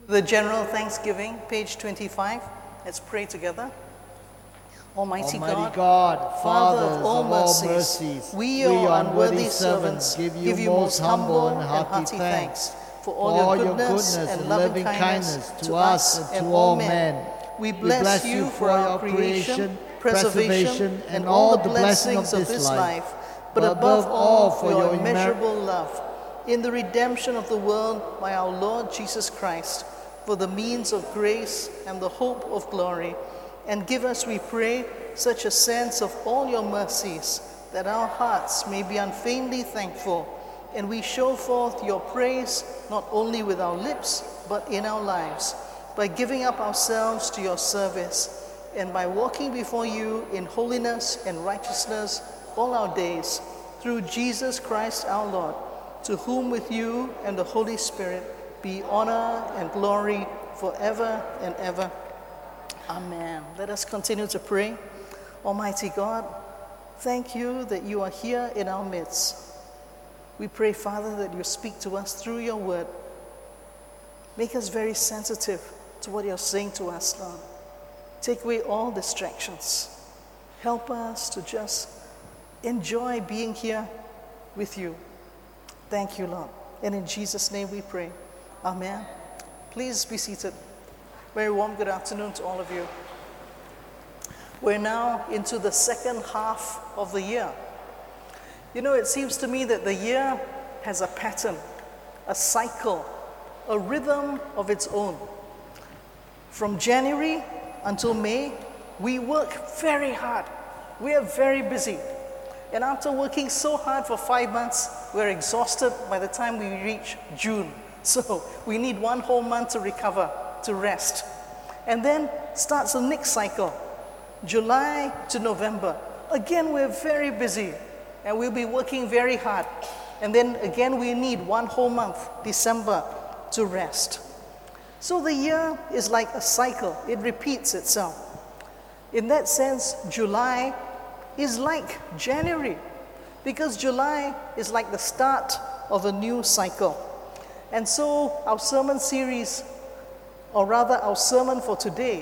The General Thanksgiving, page 25. Let's pray together. Almighty God, Father of all mercies, we, your unworthy servants, give you most humble and hearty thanks for all your goodness and loving kindness to us and to all men. We bless you for our creation, preservation, and all the blessings of this life, but above all for your immeasurable love in the redemption of the world by our Lord Jesus Christ, for the means of grace and the hope of glory. And give us, we pray, such a sense of all your mercies, that our hearts may be unfeignedly thankful, and we show forth your praise not only with our lips, but in our lives, by giving up ourselves to your service, and by walking before you in holiness and righteousness all our days, through Jesus Christ our Lord, to whom with you and the Holy Spirit be honor and glory forever and ever. Amen. Let us continue to pray. Almighty God, thank you that you are here in our midst. We pray, Father, that you speak to us through your word. Make us very sensitive to what you're saying to us, Lord. Take away all distractions. Help us to just enjoy being here with you. Thank you, Lord. And in Jesus' name we pray. Amen. Please be seated. Very warm good afternoon to all of you. We're now into the second half of the year. You know, it seems to me that the year has a pattern, a cycle, a rhythm of its own. From January until May, we work very hard. We are very busy. And after working so hard for 5 months, we're exhausted by the time we reach June. So we need 1 whole month to recover, to rest. And then starts the next cycle, July to November. Again, we're very busy and we'll be working very hard. And then again, we need 1 whole month, December, to rest. So the year is like a cycle. It repeats itself. In that sense, July is like January, because July is like the start of a new cycle. And so our sermon series, or rather our sermon for today,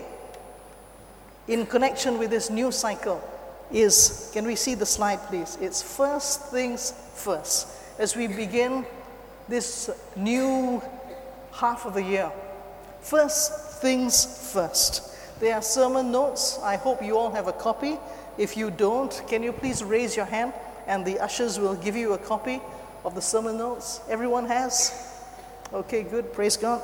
in connection with this new cycle is, can we see the slide please? It's first things first. As we begin this new half of the year, first things first. There are sermon notes. I hope you all have a copy. If you don't, can you please raise your hand and the ushers will give you a copy of the sermon notes? Everyone has? Okay, good. Praise God.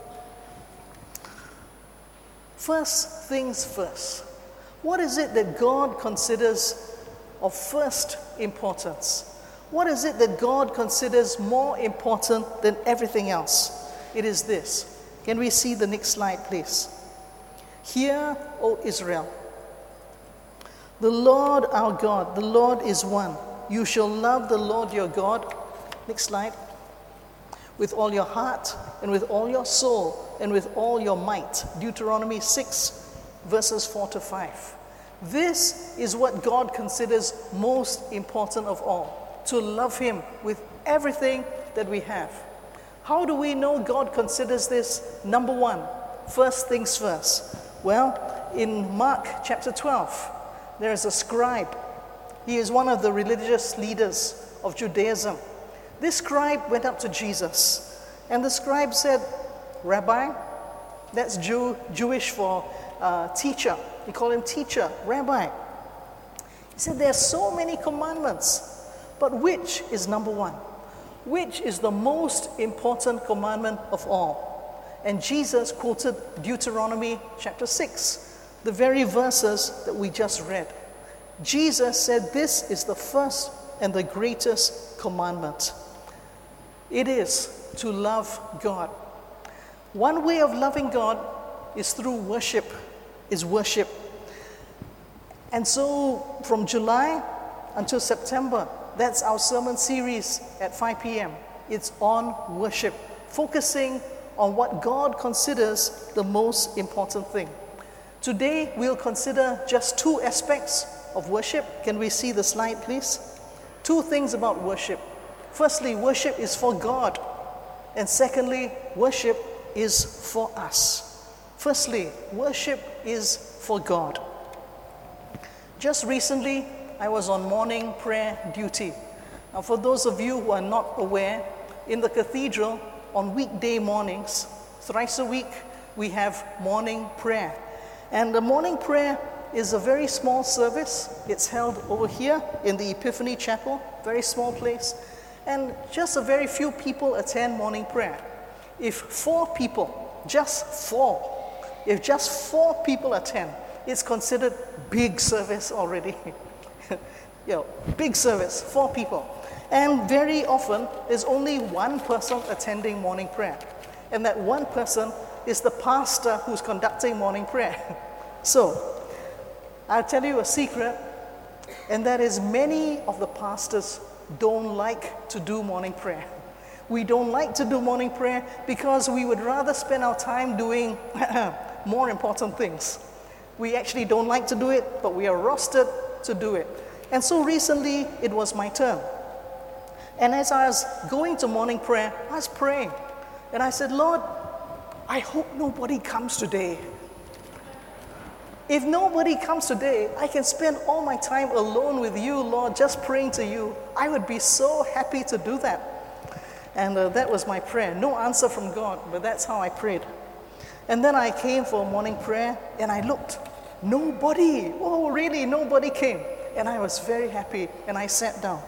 First things first. What is it that God considers of first importance? What is it that God considers more important than everything else? It is this. Can we see the next slide, please? Hear, O Israel, the Lord our God, the Lord is one. You shall love the Lord your God. Next slide. With all your heart and with all your soul and with all your might. Deuteronomy 6, verses 4 to 5. This is what God considers most important of all, to love him with everything that we have. How do we know God considers this? Number one, first things first. Well, in Mark chapter 12, there is a scribe. He is one of the religious leaders of Judaism. This scribe went up to Jesus, and the scribe said, Rabbi, that's Jewish for teacher. He called him teacher, Rabbi. He said, there are so many commandments, but which is number one? Which is the most important commandment of all? And Jesus quoted Deuteronomy chapter 6, the very verses that we just read. Jesus said this is the first and the greatest commandment. It is to love God. One way of loving God is through worship, And so from July until September, that's our sermon series at 5 p.m. It's on worship, focusing on what God considers the most important thing. Today, we'll consider just 2 aspects of worship. Can we see the slide, please? 2 things about worship. Firstly, worship is for God. And secondly, worship is for us. Firstly, worship is for God. Just recently, I was on morning prayer duty. Now, for those of you who are not aware, in the cathedral, on weekday mornings, thrice a week, we have morning prayer. And the morning prayer is a very small service. It's held over here in the Epiphany Chapel, very small place. And just a very few people attend morning prayer. If just four people attend, it's considered big service already. Big service, 4 people. And very often, there's only one person attending morning prayer. And that one person is the pastor who's conducting morning prayer. So, I'll tell you a secret, and that is many of the pastors don't like to do morning prayer. We don't like to do morning prayer because we would rather spend our time doing more important things. We actually don't like to do it, but we are rostered to do it. And so recently, it was my turn. And as I was going to morning prayer, I was praying. And I said, Lord, I hope nobody comes today. If nobody comes today, I can spend all my time alone with you, Lord, just praying to you. I would be so happy to do that. And that was my prayer. No answer from God, but that's how I prayed. And then I came for morning prayer, and I looked. Nobody. Oh, really? Nobody came. And I was very happy, and I sat down.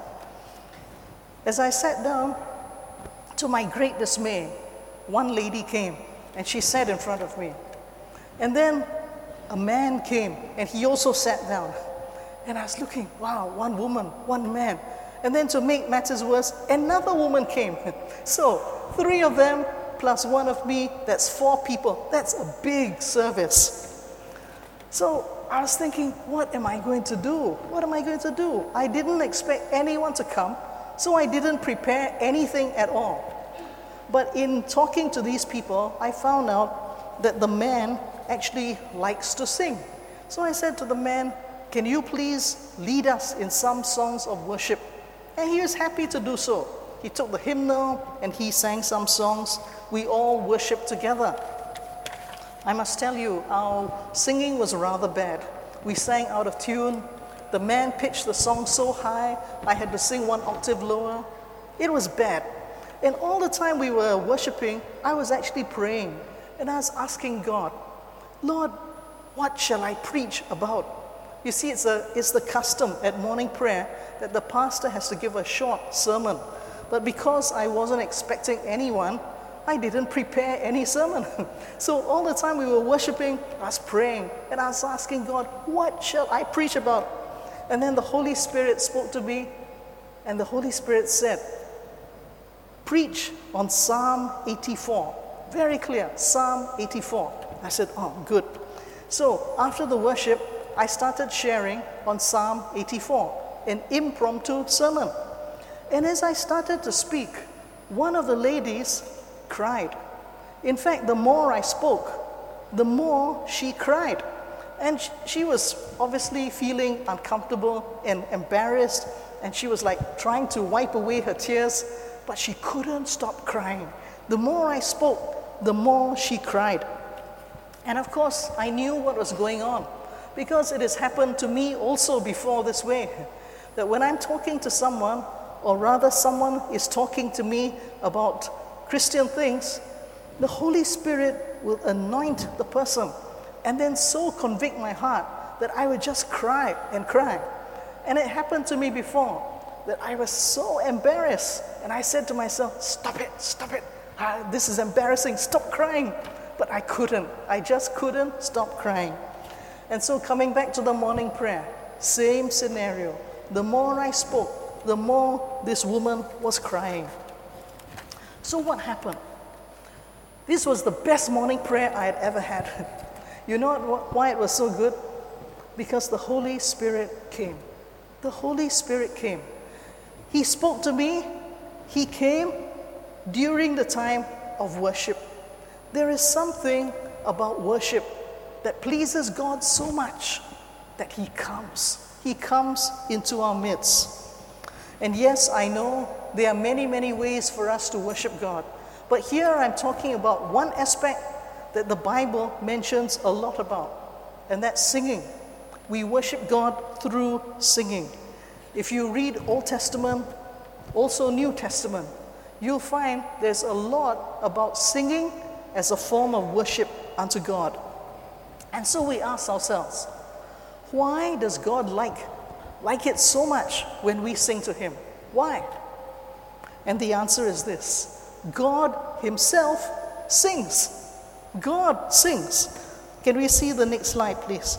As I sat down, to my great dismay, one lady came, and she sat in front of me. And then a man came, and he also sat down. And I was looking, wow, one woman, one man. And then to make matters worse, another woman came. So 3 of them plus 1 of me, that's 4 people. That's a big service. So I was thinking, what am I going to do? What am I going to do? I didn't expect anyone to come, so I didn't prepare anything at all. But in talking to these people, I found out that the man actually likes to sing. So I said to the man, can you please lead us in some songs of worship? And he was happy to do so. He took the hymnal and he sang some songs. We all worshiped together. I must tell you, our singing was rather bad. We sang out of tune. The man pitched the song so high, I had to sing 1 octave lower. It was bad. And all the time we were worshiping, I was actually praying. And I was asking God, Lord, what shall I preach about? You see, it's the custom at morning prayer that the pastor has to give a short sermon. But because I wasn't expecting anyone, I didn't prepare any sermon. So all the time we were worshiping, I was praying, and I was asking God, what shall I preach about? And then the Holy Spirit spoke to me, and the Holy Spirit said, preach on Psalm 84. Very clear, Psalm 84. I said, oh, good. So after the worship, I started sharing on Psalm 84, an impromptu sermon. And as I started to speak, one of the ladies cried. In fact, the more I spoke, the more she cried. And she was obviously feeling uncomfortable and embarrassed, and she was like trying to wipe away her tears, but she couldn't stop crying. The more I spoke, the more she cried. And of course, I knew what was going on, because it has happened to me also before this way, that when I'm talking to someone, or rather someone is talking to me about Christian things, the Holy Spirit will anoint the person and then so convict my heart that I would just cry and cry. And it happened to me before, that I was so embarrassed, and I said to myself, stop it, this is embarrassing, stop crying. But I couldn't, I just couldn't stop crying. And so coming back to the morning prayer, same scenario. The more I spoke, the more this woman was crying. So what happened? This was the best morning prayer I had ever had. You know why it was so good? Because the Holy Spirit came. The Holy Spirit came. He spoke to me. He came during the time of worship. There is something about worship that pleases God so much that He comes. He comes into our midst. And yes, I know there are many, many ways for us to worship God. But here I'm talking about one aspect that the Bible mentions a lot about, and that's singing. We worship God through singing. If you read Old Testament, also New Testament, you'll find there's a lot about singing as a form of worship unto God. And so we ask ourselves, why does God like it so much when we sing to Him? Why? And the answer is this: God Himself sings. God sings. Can we see the next slide, please?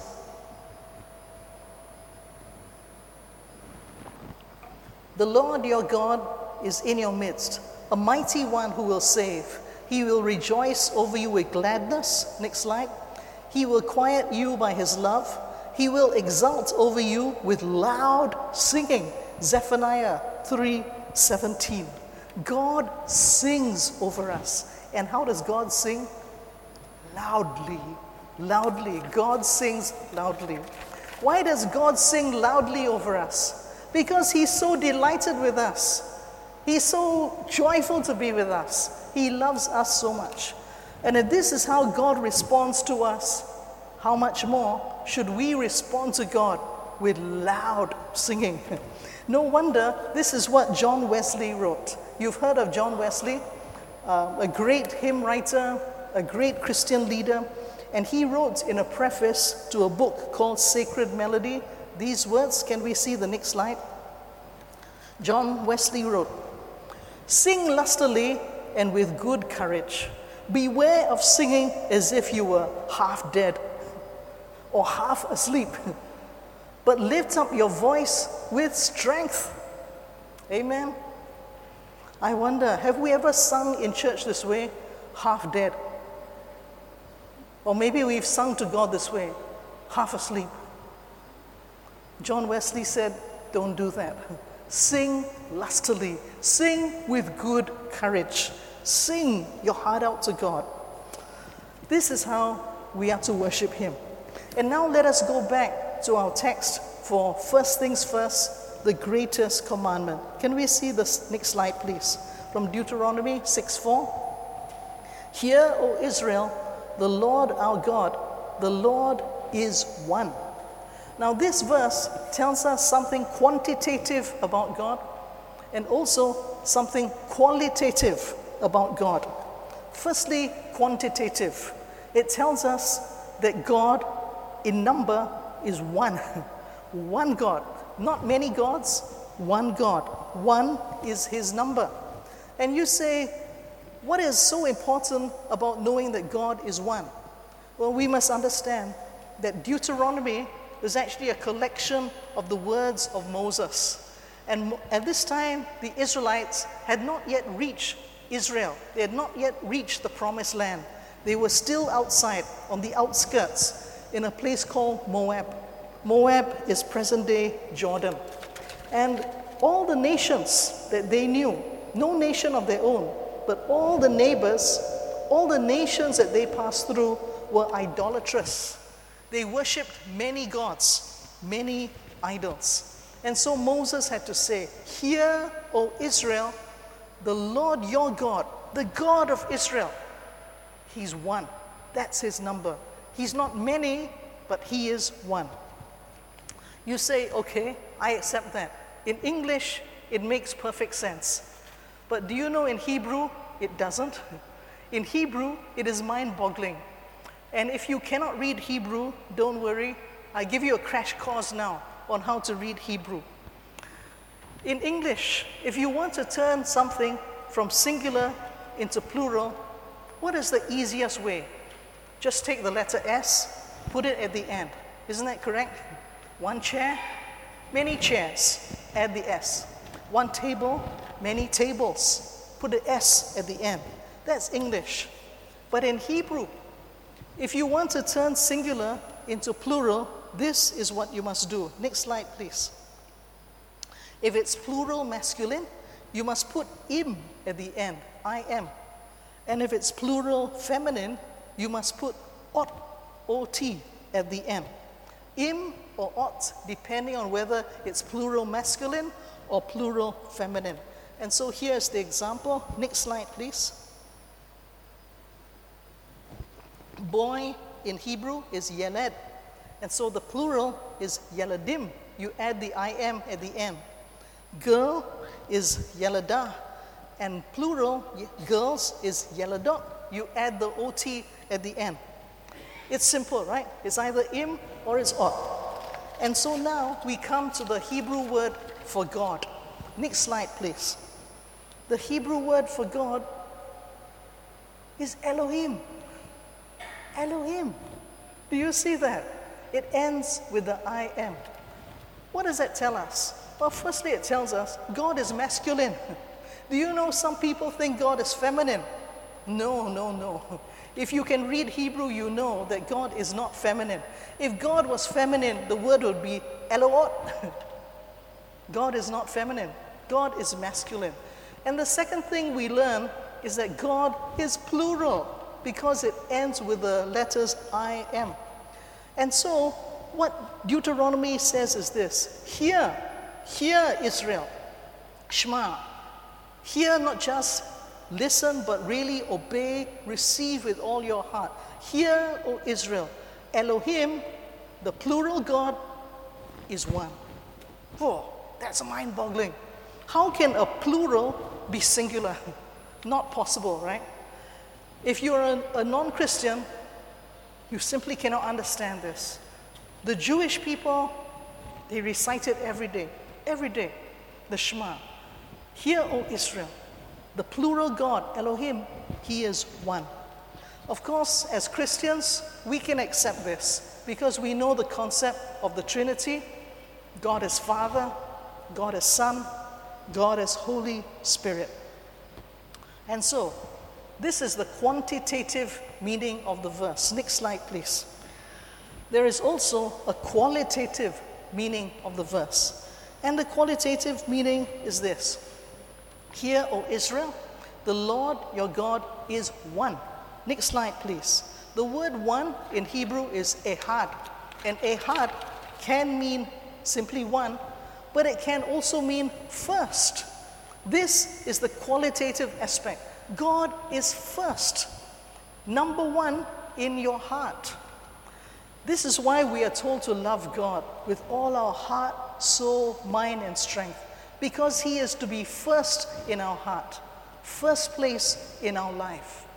The Lord your God is in your midst, a mighty one who will save. He will rejoice over you with gladness. Next slide. He will quiet you by His love. He will exult over you with loud singing. Zephaniah 3:17. God sings over us. And how does God sing? Loudly. Loudly. God sings loudly. Why does God sing loudly over us? Because He's so delighted with us. He's so joyful to be with us. He loves us so much. And if this is how God responds to us, how much more should we respond to God with loud singing? No wonder this is what John Wesley wrote. You've heard of John Wesley, a great hymn writer, a great Christian leader, and he wrote in a preface to a book called Sacred Melody these words. Can we see the next slide? John Wesley wrote, "Sing lustily and with good courage. Beware of singing as if you were half dead or half asleep, but lift up your voice with strength." Amen. I wonder, have we ever sung in church this way, half dead? Or maybe we've sung to God this way, half asleep. John Wesley said, don't do that. Sing lustily. Sing with good courage. Sing your heart out to God. This is how we are to worship Him. And now let us go back to our text for first things first, the greatest commandment. Can we see the next slide, please? From Deuteronomy 6:4. "Hear, O Israel, the Lord our God, the Lord is one." Now this verse tells us something quantitative about God and also something qualitative about God. Firstly, quantitative. It tells us that God in number is one. One God. Not many gods, one God. One is His number. And you say, what is so important about knowing that God is one? Well, we must understand that Deuteronomy is actually a collection of the words of Moses. And at this time, the Israelites had not yet reached Israel. They had not yet reached the promised land. They were still outside, on the outskirts, in a place called Moab. Moab is present-day Jordan. And all the nations that they knew, no nation of their own, but all the neighbors, all the nations that they passed through were idolatrous. They worshipped many gods, many idols. And so Moses had to say, "Hear, O Israel, the Lord your God, the God of Israel, He's one." That's His number. He's not many, but He is one. You say, okay, I accept that. In English, it makes perfect sense. But do you know in Hebrew, it doesn't? In Hebrew, it is mind-boggling. And if you cannot read Hebrew, don't worry. I give you a crash course now on how to read Hebrew. In English, if you want to turn something from singular into plural, what is the easiest way? Just take the letter S, put it at the end. Isn't that correct? One chair, many chairs, add the S. One table, many tables, put the S at the end. That's English. But in Hebrew, if you want to turn singular into plural, this is what you must do. Next slide, please. If it's plural masculine, you must put im at the end, I am. And if it's plural feminine, you must put ot, O-T, at the end. Im or ot, depending on whether it's plural masculine or plural feminine. And so here's the example. Next slide, please. Boy in Hebrew is yeled, and so the plural is yeledim. You add the im at the end. Girl is yeledah, and plural, girls, is yeledot. You add the ot at the end. It's simple, right? It's either im or it's ot. And so now we come to the Hebrew word for God. Next slide, please. The Hebrew word for God is Elohim. Elohim. Do you see that? It ends with the I am. What does that tell us? Well, firstly, it tells us God is masculine. Do you know some people think God is feminine? No, no, no. If you can read Hebrew, you know that God is not feminine. If God was feminine, the word would be Elohot. God is not feminine. God is masculine. And the second thing we learn is that God is plural because it ends with the letters I am. And so what Deuteronomy says is this: hear Israel, Shema. Hear, not just listen, but really obey, receive with all your heart. Hear, O Israel, Elohim, the plural God, is one. Oh, that's mind-boggling. How can a plural be singular? Not possible, right? If you're a non-Christian, you simply cannot understand this. The Jewish people, they recite it every day, the Shema. Hear, O Israel, the plural God, Elohim, He is one. Of course, as Christians, we can accept this because we know the concept of the Trinity. God is Father, God is Son, God is Holy Spirit. And so, this is the quantitative meaning of the verse. Next slide, please. There is also a qualitative meaning of the verse. And the qualitative meaning is this: hear, O Israel, the Lord your God is one. Next slide, please. The word one in Hebrew is ehad. And ehad can mean simply one, but it can also mean first. This is the qualitative aspect. God is first, number one in your heart. This is why we are told to love God with all our heart, soul, mind, and strength, because He is to be first in our heart, first place in our life.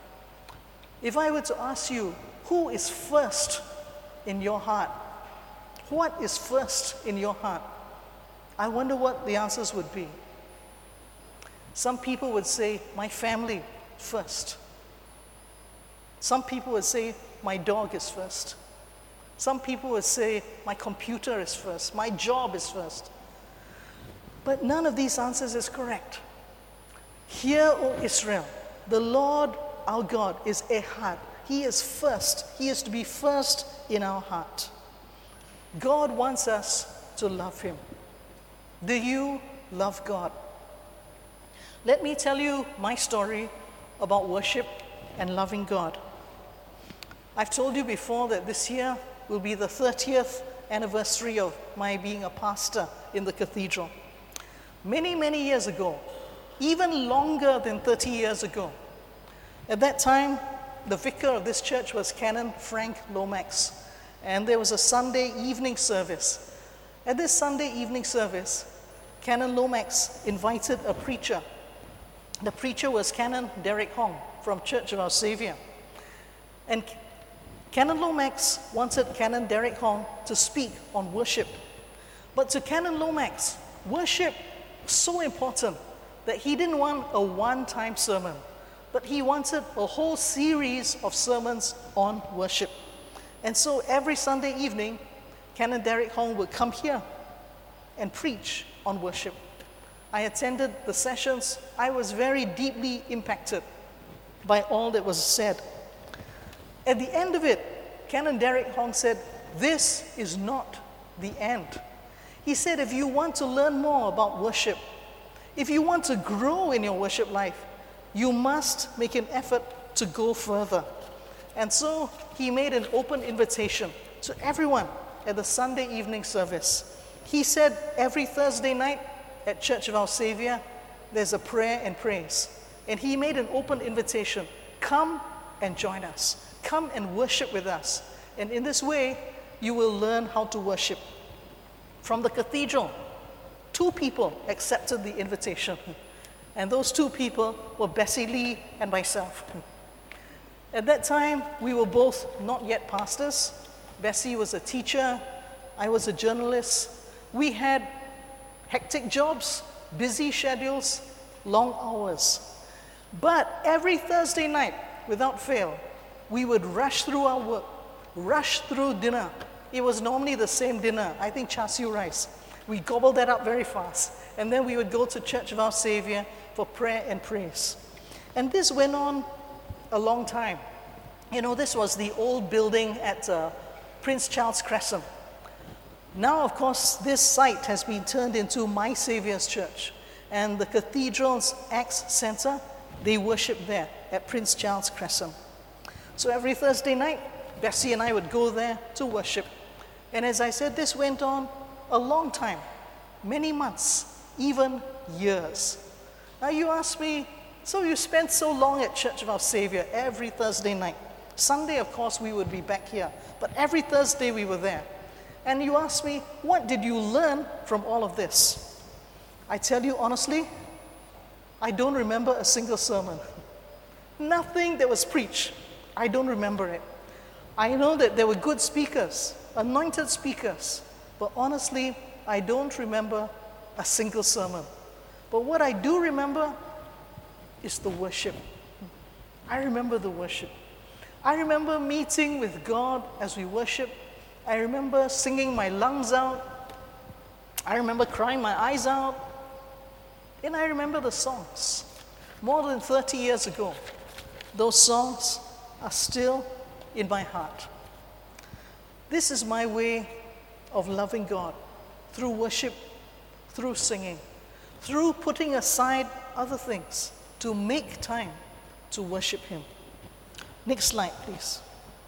If I were to ask you, who is first in your heart? What is first in your heart? I wonder what the answers would be. Some people would say, my family first. Some people would say, my dog is first. Some people would say, my computer is first, my job is first. But none of these answers is correct. Hear, O Israel, the Lord our God is ehad. He is first. He is to be first in our heart. God wants us to love Him. Do you love God? Let me tell you my story about worship and loving God. I've told you before that this year will be the 30th anniversary of my being a pastor in the cathedral. Many, many years ago, even longer than 30 years ago, at that time, the vicar of this church was Canon Frank Lomax, and there was a Sunday evening service. At this Sunday evening service, Canon Lomax invited a preacher. The preacher was Canon Derek Hong from Church of Our Savior. And Canon Lomax wanted Canon Derek Hong to speak on worship. But to Canon Lomax, worship was so important that he didn't want a one-time sermon, but he wanted a whole series of sermons on worship. And so every Sunday evening, Canon Derek Hong would come here and preach on worship. I attended the sessions. I was very deeply impacted by all that was said. At the end of it, Canon Derek Hong said, "This is not the end." He said, if you want to learn more about worship, if you want to grow in your worship life, you must make an effort to go further. And so he made an open invitation to everyone at the Sunday evening service. He said every Thursday night at Church of Our Savior, there's a prayer and praise. And he made an open invitation. Come and join us. Come and worship with us. And in this way, you will learn how to worship. From the cathedral, 2 people accepted the invitation. And those 2 people were Bessie Lee and myself. At that time, we were both not yet pastors. Bessie was a teacher. I was a journalist. We had hectic jobs, busy schedules, long hours. But every Thursday night, without fail, we would rush through our work, rush through dinner. It was normally the same dinner, I think char siu rice. We gobbled that up very fast. And then we would go to Church of Our Savior for prayer and praise. And this went on a long time. You know, this was the old building at Prince Charles Crescent. Now, of course, this site has been turned into My Saviour's Church. And the cathedral's Acts Center, they worship there at Prince Charles Crescent. So every Thursday night, Bessie and I would go there to worship. And as I said, this went on a long time, many months, even years. Now you ask me, so you spent so long at Church of Our Savior every Thursday night. Sunday, of course, we would be back here, but every Thursday we were there. And you ask me, what did you learn from all of this? I tell you honestly, I don't remember a single sermon. Nothing that was preached, I don't remember it. I know that there were good speakers, anointed speakers, but honestly, I don't remember a single sermon. But what I do remember is the worship. I remember the worship. I remember meeting with God as we worship. I remember singing my lungs out. I remember crying my eyes out. And I remember the songs. More than 30 years ago, those songs are still in my heart. This is my way of loving God, through worship, through singing, through putting aside other things to make time to worship Him. Next slide, please.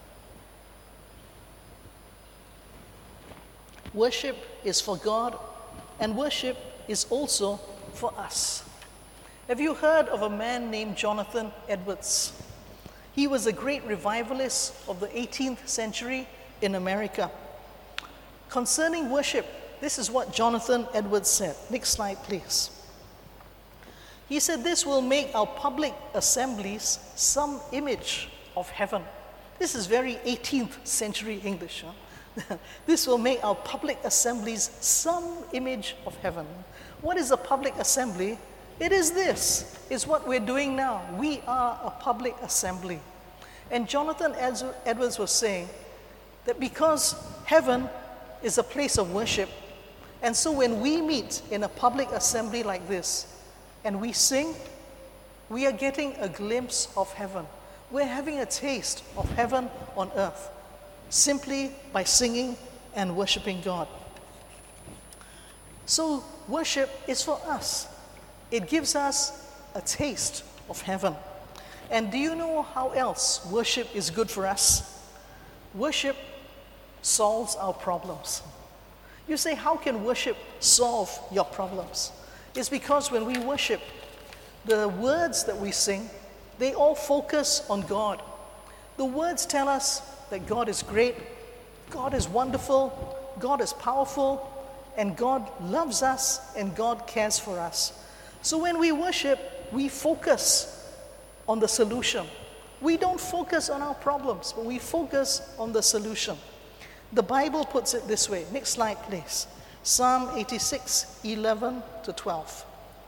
Worship is for God, and worship is also for us. Have you heard of a man named Jonathan Edwards? He was a great revivalist of the 18th century in America. Concerning worship, this is what Jonathan Edwards said. Next slide, please. He said, this will make our public assemblies some image of heaven. This is very 18th century English. Huh? This will make our public assemblies some image of heaven. What is a public assembly? It is this. It's what we're doing now. We are a public assembly. And Jonathan Edwards was saying that because heaven is a place of worship, and so when we meet in a public assembly like this and we sing, we are getting a glimpse of heaven. We're having a taste of heaven on earth simply by singing and worshiping God. So worship is for us. It gives us a taste of heaven. And do you know how else worship is good for us? Worship solves our problems. You say, how can worship solve your problems? It's because when we worship, the words that we sing, they all focus on God. The words tell us that God is great, God is wonderful, God is powerful, and God loves us, and God cares for us. So when we worship, we focus on the solution. We don't focus on our problems, but we focus on the solution. The Bible puts it this way. Next slide, please. Psalm 86, 11 to 12.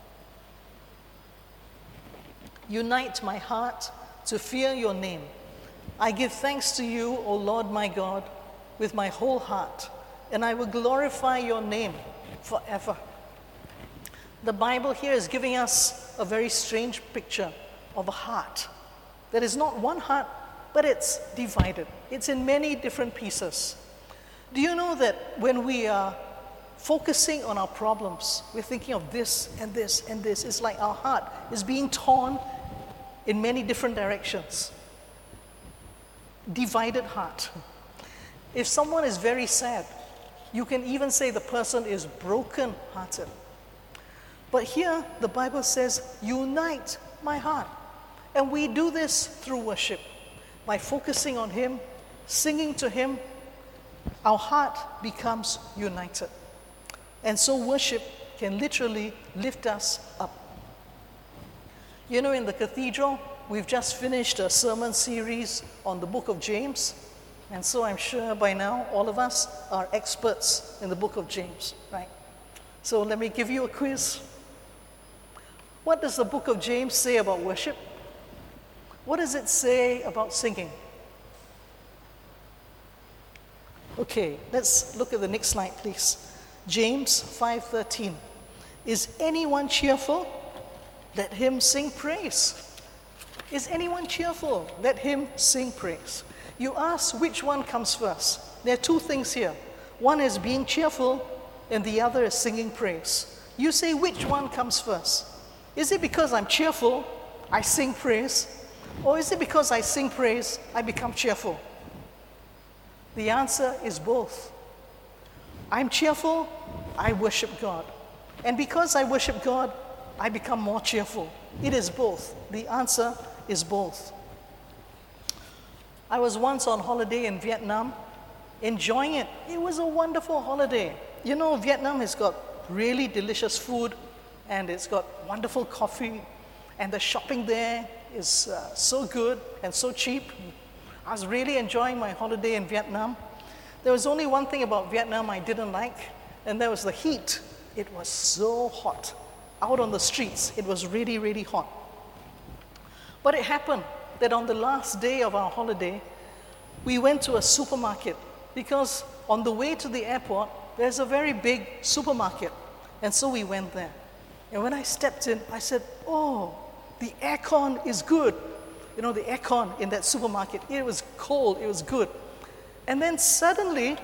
Unite my heart to fear your name. I give thanks to you, O Lord my God, with my whole heart, and I will glorify your name forever. The Bible here is giving us a very strange picture of a heart that is not one heart, but it's divided. It's in many different pieces. Do you know that when we are focusing on our problems, we're thinking of this and this and this. It's like our heart is being torn in many different directions. Divided heart. If someone is very sad, you can even say the person is broken-hearted. But here, the Bible says, unite my heart. And we do this through worship. by focusing on Him, singing to Him, our heart becomes united. And so worship can literally lift us up. You know, in the cathedral, we've just finished a sermon series on the book of James. And so I'm sure by now all of us are experts in the book of James, right? So let me give you a quiz. What does the book of James say about worship? What does it say about singing? Okay, let's look at the next slide, please. James 5:13. Is anyone cheerful? Let him sing praise. Is anyone cheerful? Let him sing praise. You ask which one comes first. There are two things here. One is being cheerful, and the other is singing praise. You say, which one comes first? Is it because I'm cheerful, I sing praise? Or is it because I sing praise, I become cheerful? The answer is both. I'm cheerful, I worship God. And because I worship God, I become more cheerful. It is both. The answer is both. I was once on holiday in Vietnam, enjoying it. It was a wonderful holiday. You know, Vietnam has got really delicious food, and it's got wonderful coffee, and the shopping there is so good and so cheap. I was really enjoying my holiday in Vietnam. There was only one thing about Vietnam I didn't like, and that was the heat. It was so hot. Out on the streets, it was really, really hot. But it happened that on the last day of our holiday, we went to a supermarket because on the way to the airport, there's a very big supermarket. And so we went there. And when I stepped in, I said, oh, the aircon is good. You know, the aircon in that supermarket, it was cold, it was good. And then suddenly,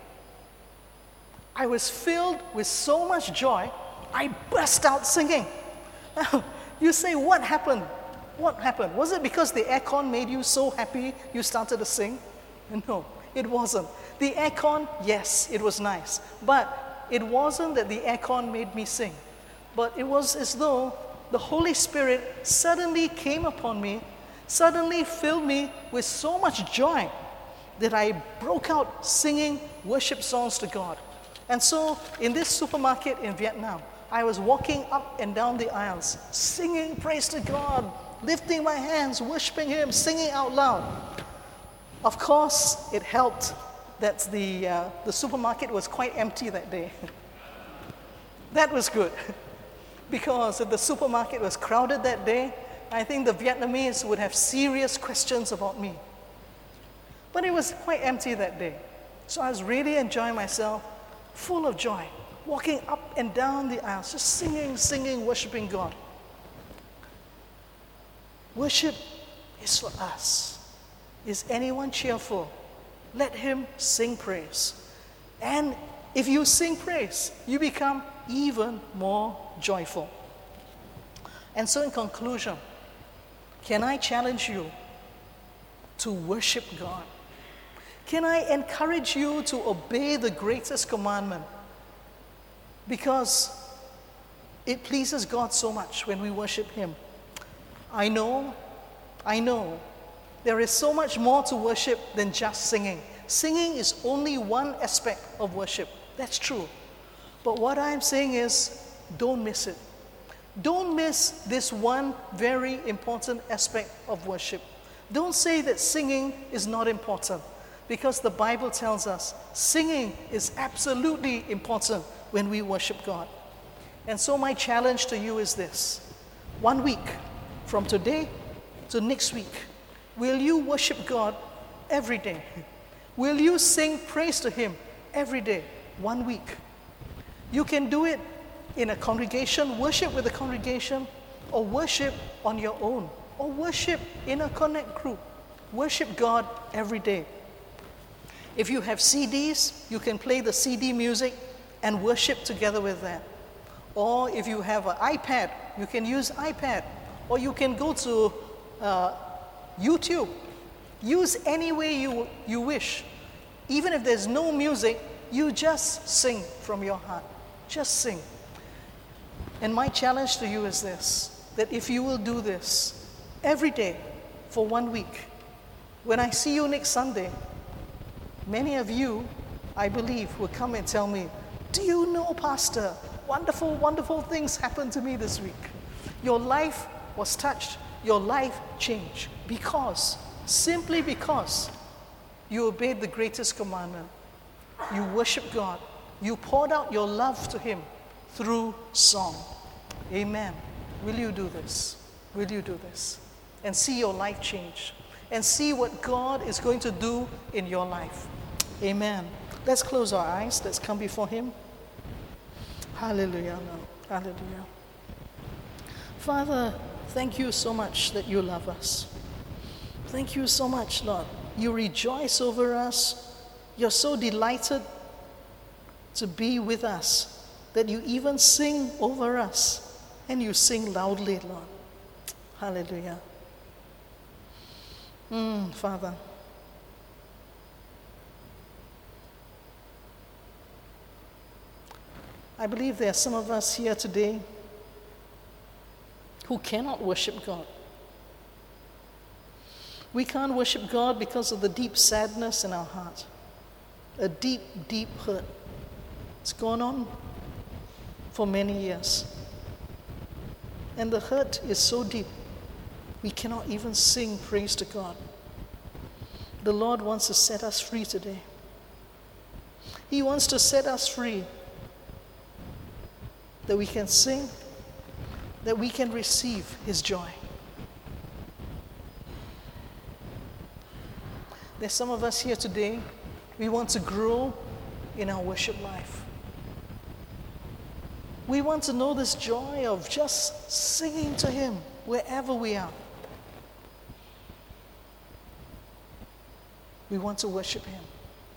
I was filled with so much joy, I burst out singing. You say, what happened? What happened? Was it because the aircon made you so happy you started to sing? No, it wasn't. The aircon, yes, it was nice. But it wasn't that the aircon made me sing. But it was as though the Holy Spirit suddenly came upon me, suddenly filled me with so much joy that I broke out singing worship songs to God. And so in this supermarket in Vietnam, I was walking up and down the aisles, singing praise to God, lifting my hands, worshiping Him, singing out loud. Of course, it helped that the supermarket was quite empty that day. That was good, because if the supermarket was crowded that day, I think the Vietnamese would have serious questions about me. But it was quite empty that day. So I was really enjoying myself, full of joy, walking up and down the aisles, just singing, worshiping God. Worship is for us. Is anyone cheerful? Let him sing praise. And if you sing praise, you become even more joyful. And so in conclusion, can I challenge you to worship God? Can I encourage you to obey the greatest commandment? Because it pleases God so much when we worship Him. I know, there is so much more to worship than just singing. Singing is only one aspect of worship. That's true. But what I'm saying is, don't miss it. Don't miss this one very important aspect of worship. Don't say that singing is not important, because the Bible tells us singing is absolutely important when we worship God. And so my challenge to you is this: 1 week from today to next week, will you worship God every day? Will you sing praise to Him every day? 1 week. You can do it in a congregation, worship with a congregation, or worship on your own, or worship in a connect group. Worship God every day. If you have CDs, you can play the CD music and worship together with that. Or if you have an iPad, you can use iPad. Or you can go to YouTube. Use any way you wish. Even if there's no music, you just sing from your heart. Just sing. And my challenge to you is this, that if you will do this every day for 1 week, When I see you next Sunday, many of you, I believe, will come and tell me, do you know, Pastor, wonderful, wonderful things happened to me this week. Your life was touched. Your life changed simply because you obeyed the greatest commandment. You worshiped God. You poured out your love to Him through song. Amen. Will you do this? Will you do this? And see your life change. And see what God is going to do in your life. Amen. Let's close our eyes. Let's come before Him. Hallelujah. Hallelujah. Father, thank you so much that you love us. Thank you so much, Lord. You rejoice over us. You're so delighted to be with us that you even sing over us, and you sing loudly, Lord. Hallelujah. Father, I believe there are some of us here today who cannot worship God. We can't worship God because of the deep sadness in our heart, a deep, deep hurt. It's gone on for many years. And the hurt is so deep, we cannot even sing praise to God. The Lord wants to set us free today. He wants to set us free, that we can sing, that we can receive His joy. There's some of us here today, we want to grow in our worship life. We want to know this joy of just singing to Him wherever we are. We want to worship Him.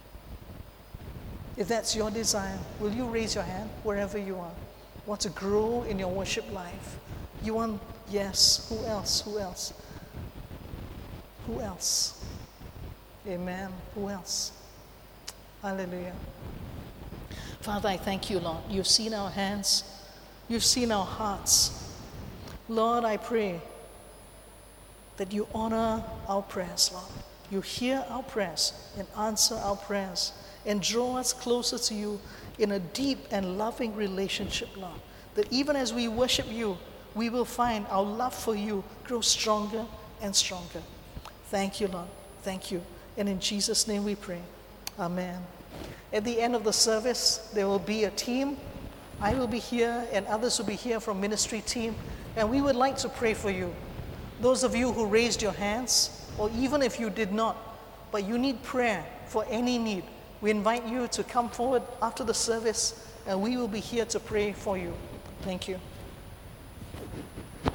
If that's your desire, will you raise your hand wherever you are? Want to grow in your worship life? You want, yes, who else? Who else? Who else? Amen. Who else? Hallelujah. Father, I thank you, Lord. You've seen our hands. You've seen our hearts. Lord, I pray that you honor our prayers, Lord. You hear our prayers and answer our prayers and draw us closer to you in a deep and loving relationship, Lord. That even as we worship you, we will find our love for you grow stronger and stronger. Thank you, Lord. Thank you. And in Jesus' name we pray. Amen. At the end of the service, there will be a team. I will be here and others will be here from ministry team. And we would like to pray for you. Those of you who raised your hands, or even if you did not, but you need prayer for any need, we invite you to come forward after the service and we will be here to pray for you. Thank you.